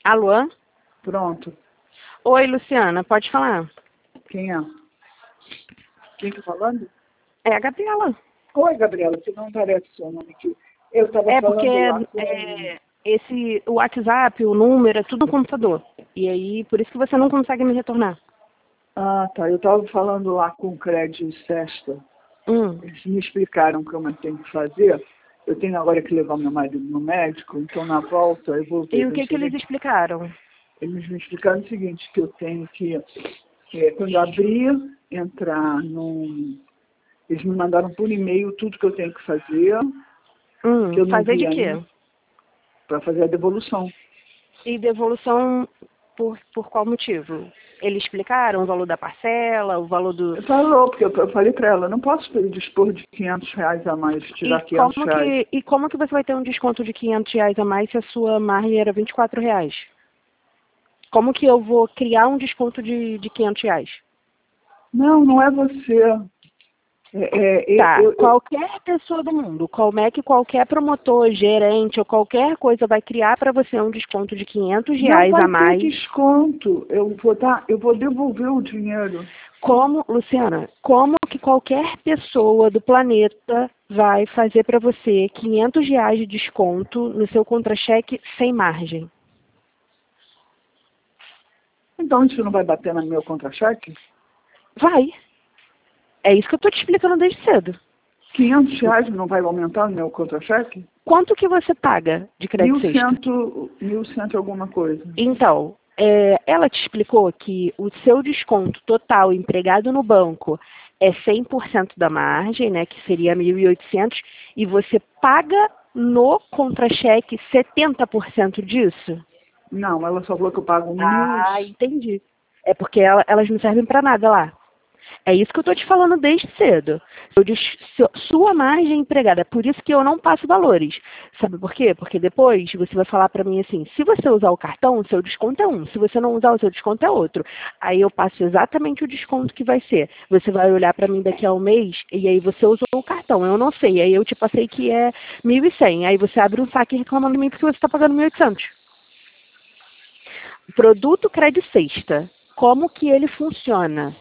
Alô? Pronto. Oi, Luciana, pode falar? Quem é? Quem está falando? É a Gabriela. Oi, Gabriela, que não aparece o seu nome aqui. Eu estava É porque falando lá com... o WhatsApp, o número, é tudo no computador. E aí, por isso que você não consegue me retornar. Ah, tá. Eu estava falando lá com o Crédito Sesta. Eles me explicaram como eu tenho que fazer. Eu tenho agora que levar meu marido no médico, então na volta eu vou ver. E o que eles explicaram? Eles me explicaram o seguinte, que eu tenho que, quando eu abrir, entrar num... Eles me mandaram por e-mail tudo que eu tenho que fazer, que eu não Fazer vi de ainda, quê? para fazer a devolução. E devolução por qual motivo? Eles explicaram o valor da parcela, o valor do... Falou, porque eu falei para ela, não posso dispor de R$ 500 a mais, tirar R$ 500. E como que você vai ter um desconto de R$ 500 a mais se a sua margem era R$ 24? Como que eu vou criar um desconto de R$ 500? Não, não é você. Tá, qualquer pessoa do mundo, como é que qualquer promotor, gerente ou qualquer coisa vai criar para você um desconto de R$ 500 Não vai a ter mais? desconto. Eu vou devolver o dinheiro. Como, Luciana, como que qualquer pessoa do planeta vai fazer para você R$ 500 de desconto no seu contra-cheque sem margem? Então isso não vai bater no meu contra-cheque? Vai. É isso que eu tô te explicando desde cedo. R$ 500 não vai aumentar no meu contra-cheque? Quanto que você paga de crédito sexta? 1.100 alguma coisa. Então, ela te explicou que o seu desconto total empregado no banco é 100% da margem, né, que seria 1.800, e você paga no contra-cheque 70% disso? Não, ela só falou que eu pago Ah, entendi. É porque elas não servem para nada lá. É isso que eu estou te falando desde cedo. Sua margem empregada, por isso que eu não passo valores. Sabe por quê? Porque depois você vai falar para mim assim, se você usar o cartão, o seu desconto é um. Se você não usar, o seu desconto é outro. Aí eu passo exatamente o desconto que vai ser. Você vai olhar para mim daqui a um mês e aí você usou o cartão, eu não sei. Aí eu te passei que é 1.100. Aí você abre um saque reclamando de mim porque você está pagando 1.800. Produto Crédito Sexta. Como que ele funciona?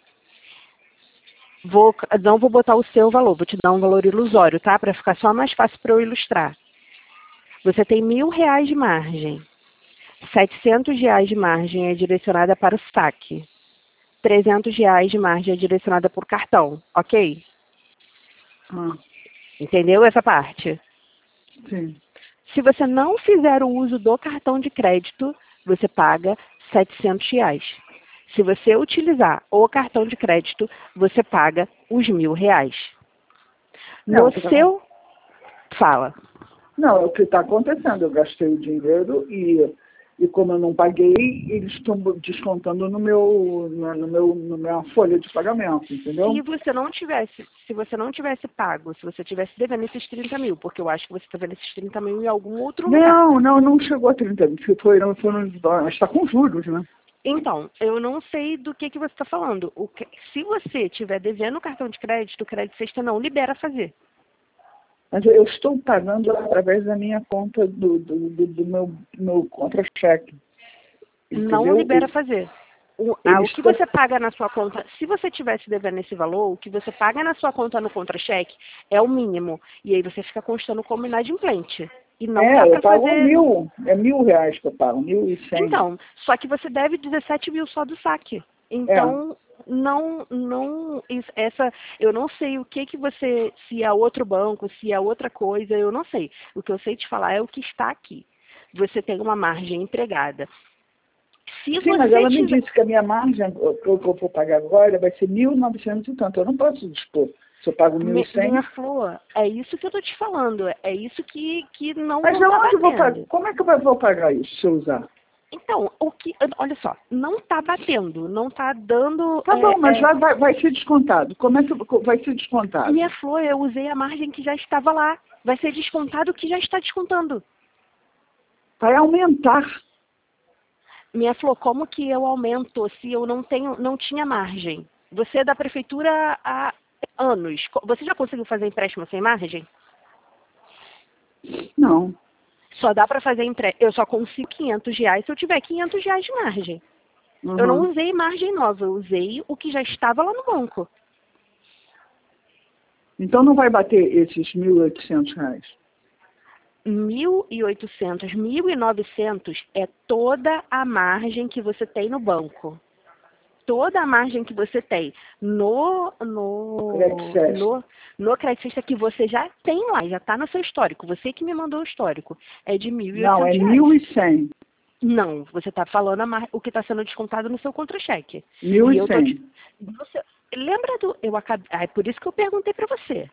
Não vou botar o seu valor, vou te dar um valor ilusório, tá? Para ficar só mais fácil para eu ilustrar. Você tem R$ 1.000 de margem. R$ 700 de margem é direcionada para o saque. R$ 300 de margem é direcionada por cartão, ok? Entendeu essa parte? Sim. Se você não fizer o uso do cartão de crédito, você paga R$ 700. Se você utilizar o cartão de crédito, você paga os R$ 1.000. No seu... Fala. Não, é o que está acontecendo. Eu gastei o dinheiro e como eu não paguei, eles estão descontando na minha folha de pagamento, entendeu? Se você não tivesse pago, se você tivesse devendo esses 30 mil, porque eu acho que você está vendo esses 30 mil em algum outro lugar. Não chegou a 30 mil. Está com juros, né? Então, eu não sei do que você está falando. Se você estiver devendo o cartão de crédito, o crédito sexta não libera fazer. Mas eu estou pagando através da minha conta do meu contra-cheque. Não libera fazer. O que você paga na sua conta, se você tivesse devendo esse valor, o que você paga na sua conta no contra-cheque é o mínimo. E aí você fica constando como inadimplente. E não dá para fazer... É R$ 1.000 que eu pago, 1.100. Então, só que você deve 17 mil só do saque. Então, eu não sei o que você, se é outro banco, se é outra coisa, eu não sei. O que eu sei te falar é o que está aqui. Você tem uma margem empregada. Mas ela me disse que a minha margem, que eu vou pagar agora, vai ser 1.900 e tanto. Eu não posso dispor. Se eu pago 1.100... Minha flor, é isso que eu tô te falando. É isso que não Mas tá aonde eu vou pagar? batendo. Como é que eu vou pagar isso se eu usar? Então, olha só, não tá batendo, não tá dando... Tá bom, mas vai ser descontado. Como é que vai ser descontado? Minha flor, eu usei a margem que já estava lá. Vai ser descontado o que já está descontando. Vai aumentar. Minha flor, como que eu aumento se eu não tinha margem? Você é da prefeitura há anos. Você já conseguiu fazer empréstimo sem margem? Não. Só dá para fazer eu só consigo R$ 500 se eu tiver R$ 500 de margem. Eu não usei margem nova, eu usei o que já estava lá no banco. Então não vai bater esses R$ 1.800? 1.800, 1.900 é toda a margem que você tem no banco. Toda a margem que você tem no Credicesta que você já tem lá, já está no seu histórico. Você que me mandou o histórico. É de R$ 1.800. Não, é 1.100. Não, você está falando o que está sendo descontado no seu contra-cheque. 1.100. Lembra do... é por isso que eu perguntei para você.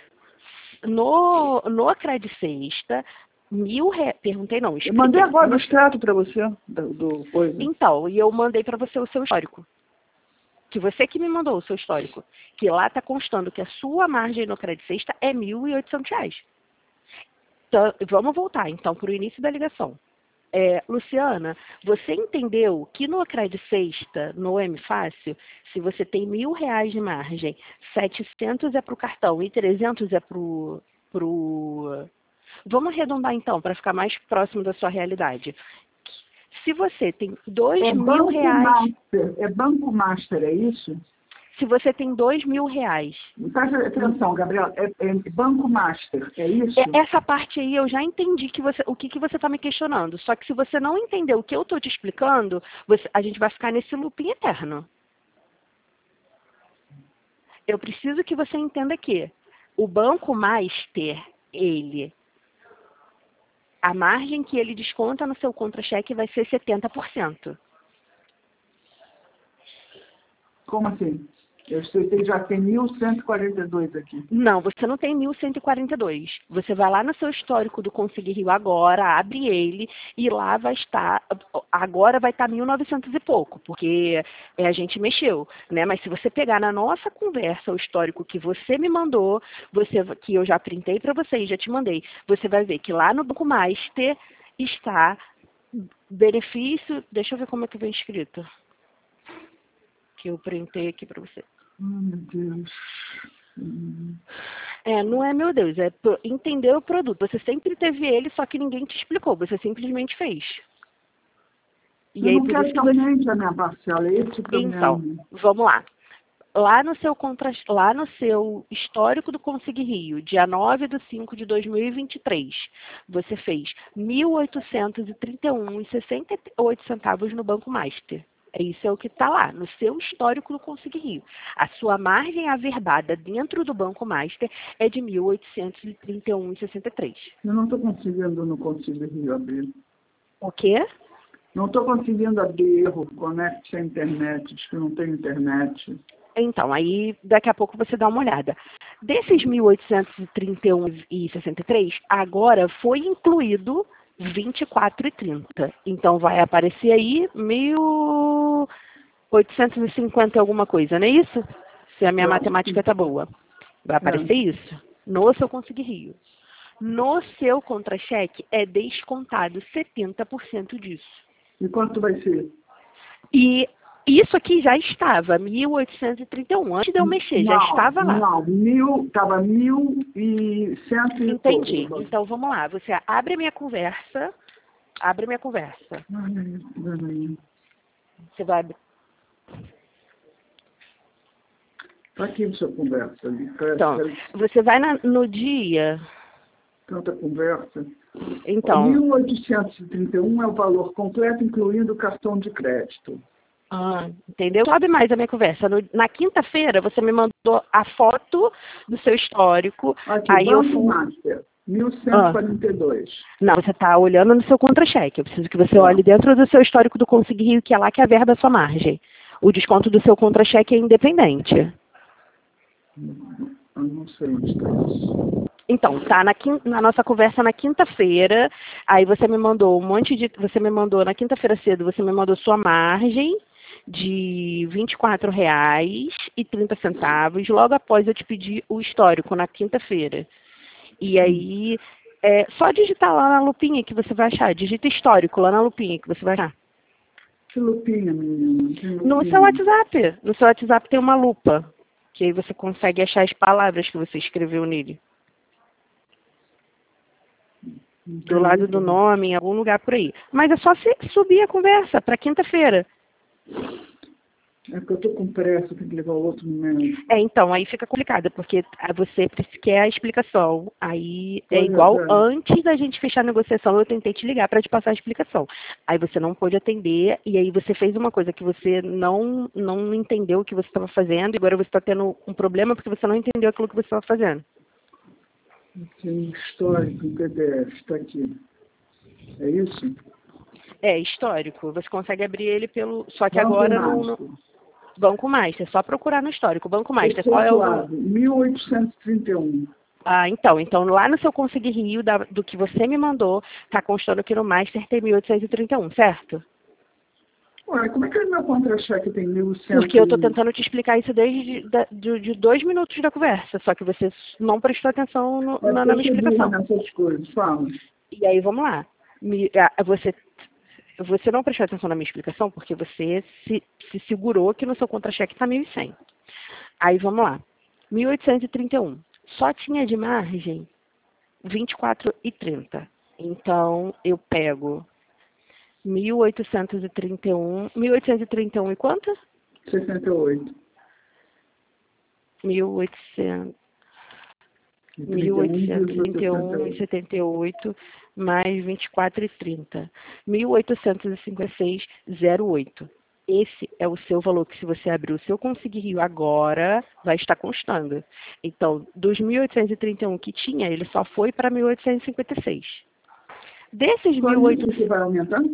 No Credicesta, perguntei não, expliquei. Eu mandei agora o extrato para você do coisa. Então, e eu mandei para você o seu histórico. Que você que me mandou o seu histórico. Que lá está constando que a sua margem no Credicesta é R$ 1.800. Então, vamos voltar, então, para o início da ligação. Luciana, você entendeu que no Credicesta, no M-Fácil, se você tem R$ 1.000 de margem, 700 é para o cartão e 300 é pro... Vamos arredondar então, para ficar mais próximo da sua realidade. Se você tem R$ 2.000... É Banco Master, é isso? Se você tem R$ 2.000... Presta atenção, Gabriela, é Banco Master, é isso? Essa parte aí eu já entendi o que você está me questionando. Só que se você não entender o que eu estou te explicando, a gente vai ficar nesse looping eterno. Eu preciso que você entenda que o Banco Master, a margem que ele desconta no seu contra-cheque vai ser 70%. Como assim? Eu sei que já tem 1.142 aqui. Não, você não tem 1.142. Você vai lá no seu histórico do Consegui Rio agora, abre ele e lá vai estar, agora vai estar 1.900 e pouco, porque a gente mexeu, né? Mas se você pegar na nossa conversa o histórico que você me mandou, que eu já printei para você e já te mandei, você vai ver que lá no Banco Master está benefício, deixa eu ver como é que vem escrito. Que eu printei aqui para você. Meu Deus. Não é meu Deus, é entender o produto. Você sempre teve ele, só que ninguém te explicou, você simplesmente fez. E aí, não quero que aumente a minha parcela, é esse o problema. Então, vamos lá. Lá no seu histórico do Consegui Rio, dia 9/5/2023, você fez R$ 1.831,68 no Banco Master. Isso é o que está lá, no seu histórico do Consegui Rio. A sua margem averbada dentro do Banco Master é de R$ 1.831,63. Eu não estou conseguindo no Consegui Rio abrir. O quê? Não estou conseguindo abrir erro, conecte a internet, diz que não tem internet. Então, aí daqui a pouco você dá uma olhada. Desses 1.831,63, agora foi incluído 24,30. Então vai aparecer aí 1.850 alguma coisa, não é isso? Se a minha matemática tá boa. Vai aparecer isso no seu Consegui Rio. No seu contra-cheque é descontado 70% disso. E quanto vai ser? E isso aqui já estava, 1.831. Antes de eu mexer, já estava lá. Não, estava 1.100. Entendi. Então, vamos lá. Você abre a minha conversa. Abre a minha conversa. Você vai... Está aqui na sua conversa ali. Então, você vai no dia... Tanta conversa. Então... 1.831 é o valor completo, incluindo o cartão de crédito. Entendeu? Sobe mais a minha conversa. Na quinta-feira, você me mandou a foto do seu histórico. Aqui, aí Banco Master, 1.142. Não, você está olhando no seu contra-cheque. Eu preciso que você olhe dentro do seu histórico do Consegui Rio, que é lá que é a verba da sua margem. O desconto do seu contra-cheque é independente. Eu não sei onde está isso. Então, tá na nossa conversa na quinta-feira. Aí você me mandou você me mandou na quinta-feira cedo, você me mandou sua margem de R$ 24,30, logo após eu te pedir o histórico, na quinta-feira. E aí, só digitar lá na lupinha que você vai achar. Digita histórico lá na lupinha que você vai achar. Que lupinha, menina? No seu WhatsApp. No seu WhatsApp tem uma lupa, que aí você consegue achar as palavras que você escreveu nele. Do lado do nome, em algum lugar por aí. Mas é só você subir a conversa para quinta-feira. É porque eu estou com pressa, tenho que levar o outro no médico. Então, aí fica complicado, porque você quer a explicação. Aí é Pois igual é. antes da gente fechar a negociação, eu tentei te ligar para te passar a explicação. Aí você não pôde atender, e aí você fez uma coisa que você não entendeu o que você estava fazendo, e agora você está tendo um problema porque você não entendeu aquilo que você estava fazendo. Tem um histórico em PDF, está aqui. É isso? É histórico. Você consegue abrir ele pelo. Só que Banco agora Master. no Banco Master. É só procurar no histórico. Banco Master. Qual é o número? 1831. Ah, então lá no seu Conseguir Rio, do que você me mandou, está constando que no Master tem 1831, certo? Ué, como é que o meu contra-cheque tem 1.100? Porque eu estou tentando te explicar isso desde de 2 minutos da conversa, só que você não prestou atenção na minha explicação. Nessas coisas, fala. E aí, vamos lá. Você não prestou atenção na minha explicação porque você se segurou que no seu contra-cheque está 1.100. Aí, vamos lá. 1831. Só tinha de margem 24,30. Então, eu pego 1831. 1831 e quanto? 68. 1800. 1831,78 mais 24,30. 1856,08. Esse é o seu valor que, se você abrir o seu Conseguir Rio agora, vai estar constando. Então, dos 1831 que tinha, ele só foi para 1856. Desses 1800... Você vai aumentando?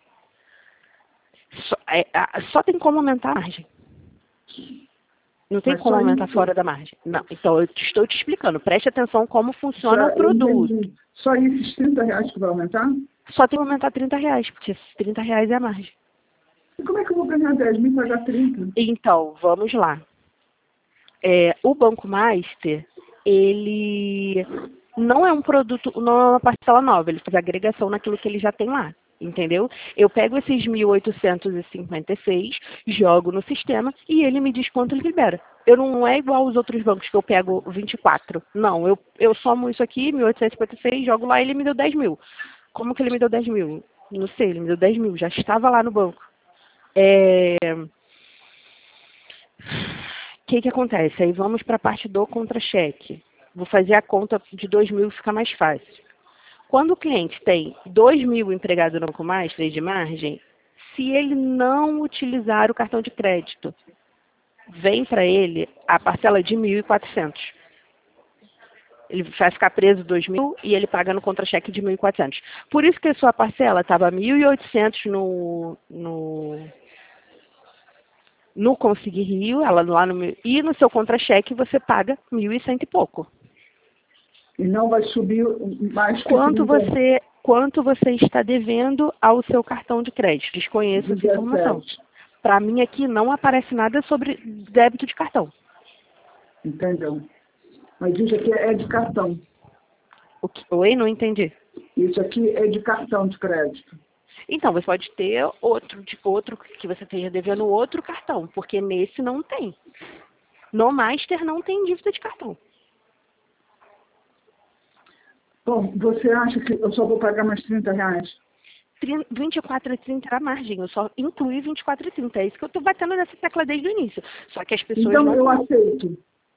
Só tem como aumentar a margem. Não tem como aumentar fora da margem. Não. Então, eu estou te explicando. Preste atenção como funciona o produto. Só esses R$30 que vai aumentar? Só tem que aumentar R$30, porque esses R$30 é a margem. E como é que eu vou ganhar 10 mil e pagar 30? Então, vamos lá. O Banco Master, ele não é um produto, não é uma parcela nova. Ele faz agregação naquilo que ele já tem lá. Entendeu? Eu pego esses 1.856, jogo no sistema e ele me diz quanto ele libera. Eu não é igual aos outros bancos que eu pego 24. Não, eu somo isso aqui, 1.856, jogo lá e ele me deu 10 mil. Como que ele me deu 10 mil? Não sei, ele me deu 10 mil, já estava lá no banco. O que acontece? Aí vamos para a parte do contra-cheque. Vou fazer a conta de 2 mil, fica mais fácil. Quando o cliente tem 2 mil empregado no Banco Master de margem, se ele não utilizar o cartão de crédito, vem para ele a parcela de 1.400. Ele vai ficar preso 2 mil e ele paga no contra-cheque de 1.400. Por isso que a sua parcela estava 1.800 no Conseguir Rio, e no seu contra-cheque você paga 1.100 e pouco. E não vai subir mais que quanto você está devendo ao seu cartão de crédito. Desconheço essa informação. Para mim aqui não aparece nada sobre débito de cartão. Entendeu? Mas isso aqui é de cartão. Oi? Não entendi. Isso aqui é de cartão de crédito. Então, você pode ter outro que você esteja devendo outro cartão, porque nesse não tem. No Master não tem dívida de cartão. Bom, você acha que eu só vou pagar mais R$30? 24,30 era a margem, eu só incluí 24,30. É isso que eu estou batendo nessa tecla desde o início. Só que as pessoas então não... eu aceito.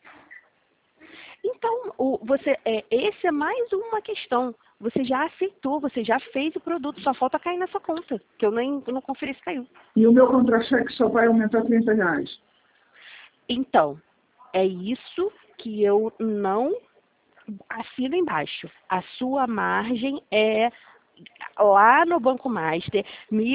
Então, esse é mais uma questão. Você já aceitou, você já fez o produto, só falta cair na sua conta, que eu não conferi se caiu. E o meu contra-cheque só vai aumentar R$30? Então, é isso que eu não assino embaixo. A sua margem é lá no Banco Master,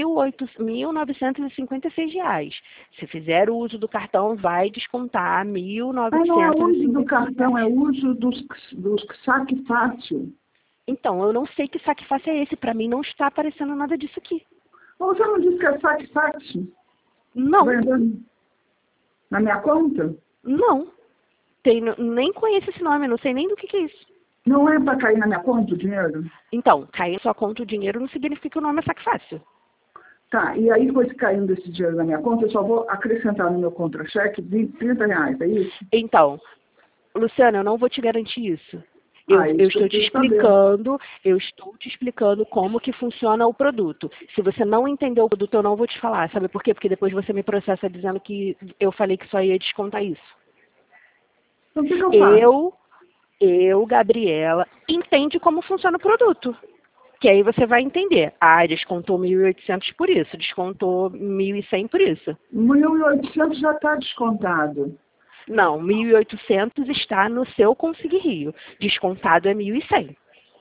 R$1.956. Se fizer o uso do cartão, vai descontar R$1.956. Não é o uso do cartão, é o uso dos saque fácil. Então, eu não sei que saque fácil é esse. Para mim não está aparecendo nada disso aqui. Você não disse que é saque fácil? Não. Na minha conta? Não. Nem conheço esse nome, não sei nem do que é isso. Não é para cair na minha conta o dinheiro? Então, cair na sua conta o dinheiro não significa que o nome é saque fácil. Tá, e aí depois caindo esse dinheiro na minha conta, eu só vou acrescentar no meu contra-cheque R$30, é isso? Então, Luciana, eu não vou te garantir isso. Eu isso estou te eu quero saber. explicando como que funciona o produto. Se você não entendeu o produto, eu não vou te falar. Sabe por quê? Porque depois você me processa dizendo que eu falei que só ia descontar isso. Então, o que eu faço? Gabriela, entende como funciona o produto. Que aí você vai entender. Ah, descontou 1.800 por isso, descontou 1.100 por isso. 1.800 já está descontado. Não, 1.800 está no seu Consigue Rio. Descontado é 1.100.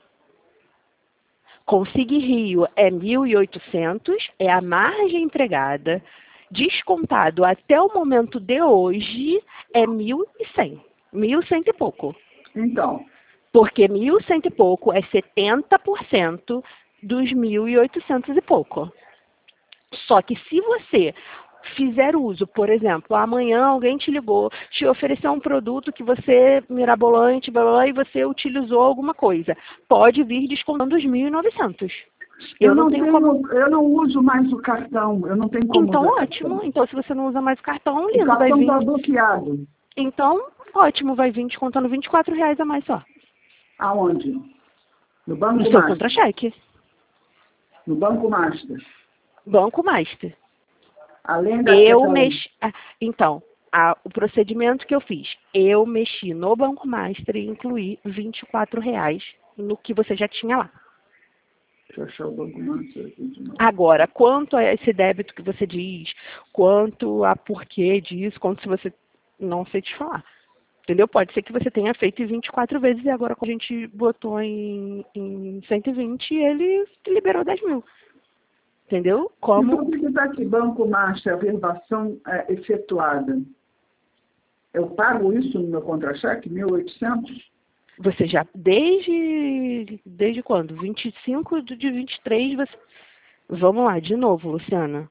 Consigue Rio é 1.800, é a margem empregada. Descontado até o momento de hoje é 1.100. 1.100 e pouco. Então, Porque 1.100 e pouco é 70% dos 1.800 e pouco. Só que se você fizer uso, por exemplo, amanhã alguém te ligou, te ofereceu um produto que você, mirabolante, blá, blá, blá, e você utilizou alguma coisa, pode vir descontando os 1.900. eu não uso mais o cartão, eu não tenho como Então, usar ótimo. cartão. Então, se você não usa mais o cartão, O lindo, vai cartão vir. está bloqueado. Então, ótimo, vai vir descontando R$ 24 a mais só. Aonde? No Banco No seu Master. contra-cheque. No Banco Master. Banco Master. Além daquela... Então, o procedimento que eu fiz, eu mexi no Banco Master e incluí R$ 24 no que você já tinha lá. Deixa eu achar o Banco Master aqui de novo. Agora, quanto a esse débito que você diz, quanto a porquê disso, quanto se você não sei te falar. Entendeu? Pode ser que você tenha feito em 24 vezes e agora quando a gente botou em 120, ele liberou 10 mil. Entendeu? Como... Então, o que está aqui? Banco Master, averbação efetuada. Eu pago isso no meu contra-cheque? 1.800? Você já, desde quando? 25 de 23, você... Vamos lá, de novo, Luciana.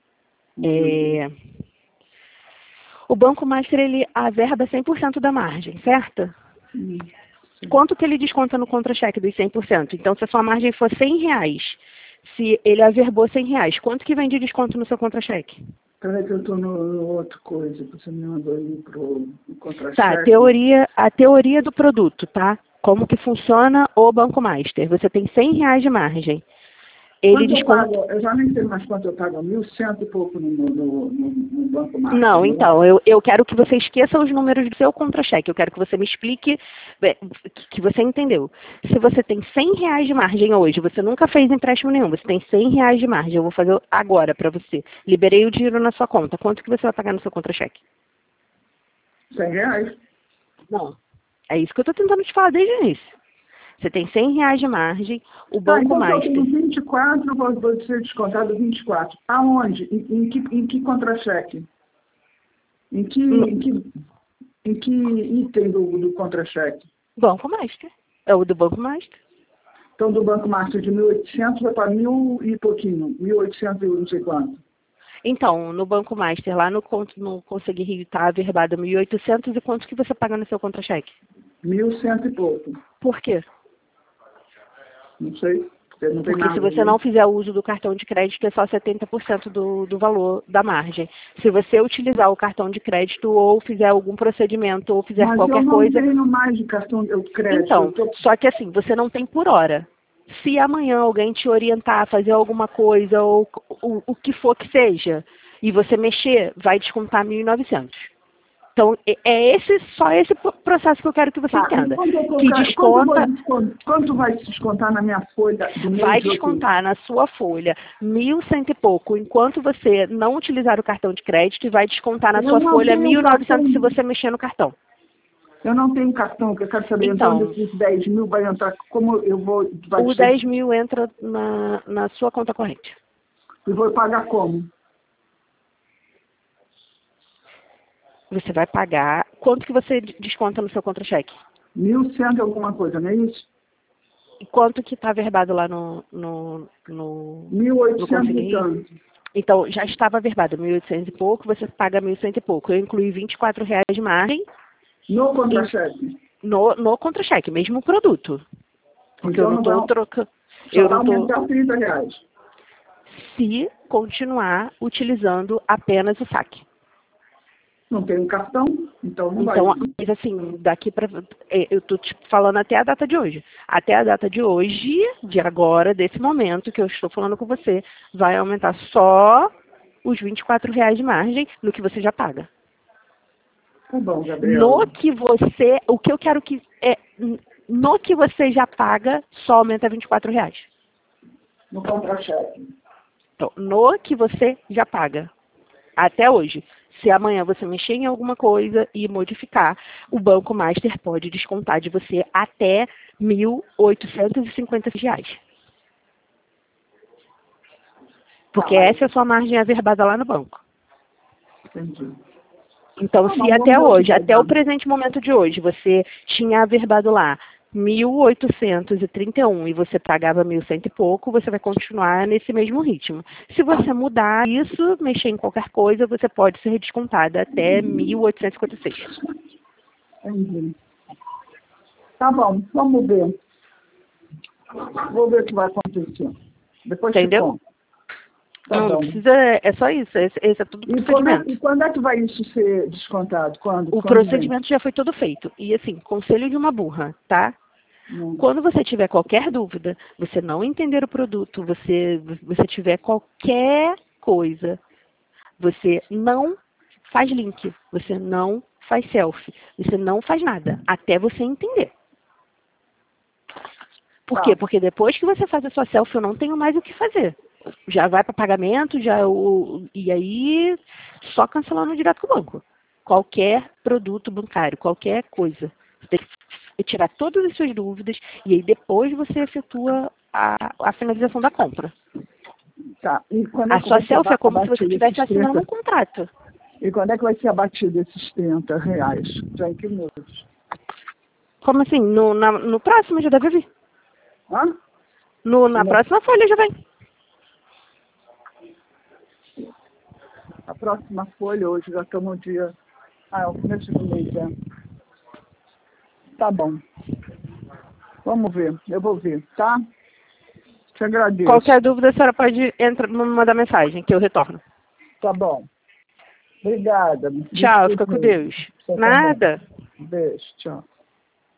O Banco Master, ele averba 100% da margem, certo? Quanto que ele desconta no contra-cheque dos 100%? Então, se a sua margem for R$ 100, se ele averbou R$ 100, quanto que vem de desconto no seu contra-cheque? Peraí que eu estou no outro coisa, que você me mandou aí para o contra-cheque. Tá, a teoria do produto, tá? Como que funciona o Banco Master. Você tem R$ 100 de margem. Ele desconta... eu já nem sei mais quanto eu pago, 1.100 e pouco no Banco Master. Não, então, eu quero que você esqueça os números do seu contra-cheque. Eu quero que você me explique, que você entendeu. Se você tem R$ 100 de margem hoje, você nunca fez empréstimo nenhum, você tem R$ 100 de margem, eu vou fazer agora para você. Liberei o dinheiro na sua conta. Quanto que você vai pagar no seu contra-cheque? R$ 100. Não. É isso que eu estou tentando te falar desde o início. Você tem R$ 100 de margem, o Banco então, Master... eu tenho 24, vou ser descontado 24. Aonde? Em que contra-cheque? Em que item do contra-cheque? Banco Master. É o do Banco Master. Então, do Banco Master de 1.800 vai para 1.000 e pouquinho. 1.800 e não sei quanto. Então, no Banco Master, lá no Consigue Rio, está averbado 1.800 e quanto que você paga no seu contra-cheque? 1.100 e pouco. Por quê? Não sei. Não tem Porque nada, se você não fizer uso do cartão de crédito, é só 70% do valor da margem. Se você utilizar o cartão de crédito ou fizer algum procedimento ou fizer qualquer coisa... Mas eu não tenho mais de cartão de crédito. Então, só que assim, você não tem por hora. Se amanhã alguém te orientar a fazer alguma coisa ou o que for que seja, e você mexer, vai descontar 1.900. Então, só esse processo que eu quero que você entenda. Que desconta... Quanto vai descontar na minha folha do mês? Vai descontar na sua folha 1.100 e pouco, enquanto você não utilizar o cartão de crédito, e vai descontar na sua folha 1.900 se você mexer no cartão. Eu não tenho cartão, que eu quero saber, então desses 10 mil vai entrar, como eu vou... O 10 mil entra na sua conta corrente. E vou pagar como? Você vai pagar... Quanto que você desconta no seu contra-cheque? 1.100 e alguma coisa, não é isso? E quanto que está averbado lá no 1.800 e tanto. Então, já estava averbado 1.800 e pouco, você paga 1.100 e pouco. Eu incluí R$ 24 de margem. No contra-cheque? No contra-cheque, mesmo produto. Porque então, eu não estou trocando... Só vai aumentar R$ 30. Se continuar utilizando apenas o saque. Não tenho cartão, então não vai. Então, mas assim, daqui para... Eu tô te falando até a data de hoje. Até a data de hoje, de agora, desse momento que eu estou falando com você, vai aumentar só os R$ 24 de margem no que você já paga. Tá bom, Gabriela. O que eu quero que... no que você já paga, só aumenta R$ 24. No contra-cheque. Então, no que você já paga. Até hoje. Se amanhã você mexer em alguma coisa e modificar, o Banco Master pode descontar de você até R$ 1.850. Porque essa é a sua margem averbada lá no banco. Entendi. Então, se até hoje, até o presente momento de hoje, você tinha averbado lá 1.831 e você pagava 1.100 e pouco, você vai continuar nesse mesmo ritmo. Se você mudar isso, mexer em qualquer coisa, você pode ser descontada até 1.856. Entendi. Tá bom, vamos ver. Vou ver o que vai acontecer. Depois Entendeu? te conto. Tá Não, bom. não precisa, é só isso, esse é tudo E procedimento. quando é que vai isso ser descontado? Quando? O procedimento já foi todo feito. E assim, conselho de uma burra, tá? Quando você tiver qualquer dúvida, você não entender o produto, você tiver qualquer coisa, você não faz link, você não faz selfie, você não faz nada, até você entender. Por quê? Porque depois que você faz a sua selfie, eu não tenho mais o que fazer. Já vai para pagamento, e aí só cancelando direto com o banco. Qualquer produto bancário, qualquer coisa. Você tem que tirar todas as suas dúvidas e aí depois você efetua a finalização da compra. Tá. E quando A sua selfie é como se você estivesse assinando um contrato. E quando é que vai ser abatido esses R$ 30? Já em que mês? Como assim? No próximo já deve vir. Hã? Na próxima folha já vem. A próxima folha, hoje já estamos no dia... é o começo do mês, né? Tá bom. Vamos ver, eu vou ver, tá? Te agradeço. Qualquer dúvida, a senhora pode me mandar mensagem, que eu retorno. Tá bom. Obrigada. Tchau, fica com Deus. Nada. Beijo, tchau.